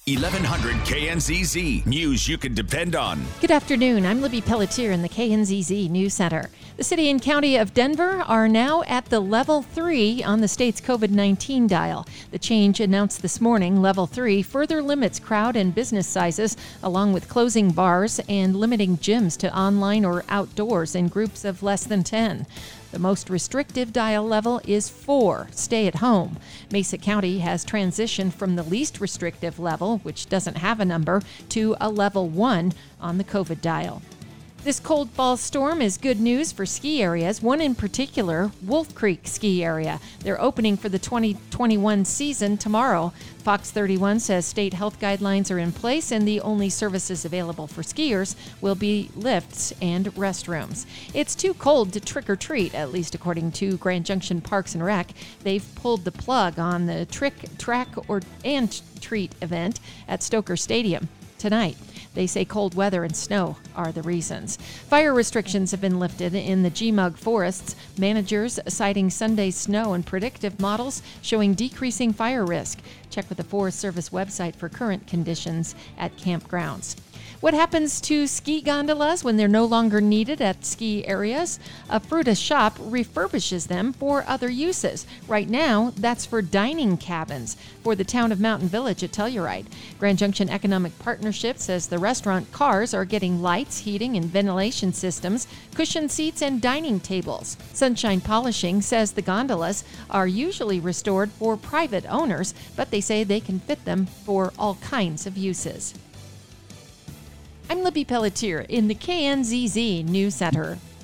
1100 KNZZ. News you can depend on. Good afternoon. I'm Libby Pelletier in the KNZZ News Center. The city and county of Denver are now at the level 3 on the state's COVID-19 dial. The change announced this morning, level 3, further limits crowd and business sizes, along with closing bars and limiting gyms to online or outdoors in groups of less than 10. The most restrictive dial level is 4, stay at home. Mesa County has transitioned from the least restrictive level, which doesn't have a number, to a level 1 on the COVID dial. This cold fall storm is good news for ski areas, one in particular, Wolf Creek Ski Area. They're opening for the 2021 season tomorrow. Fox 31 says state health guidelines are in place and the only services available for skiers will be lifts and restrooms. It's too cold to trick or treat, at least according to Grand Junction Parks and Rec. They've pulled the plug on the track and treat event at Stoker Stadium tonight. They say cold weather and snow are the reasons. Fire restrictions have been lifted in the Gmug forests. Managers citing Sunday's snow and predictive models showing decreasing fire risk. Check with the Forest Service website for current conditions at campgrounds. What happens to ski gondolas when they're no longer needed at ski areas? A Fruta shop refurbishes them for other uses. Right now, that's for dining cabins for the town of Mountain Village at Telluride. Grand Junction Economic Partnership says the restaurant cars are getting lights, heating, and ventilation systems, cushion seats, and dining tables. Sunshine Polishing says the gondolas are usually restored for private owners, but they say they can fit them for all kinds of uses. I'm Libby Pelletier in the KNZZ News Center.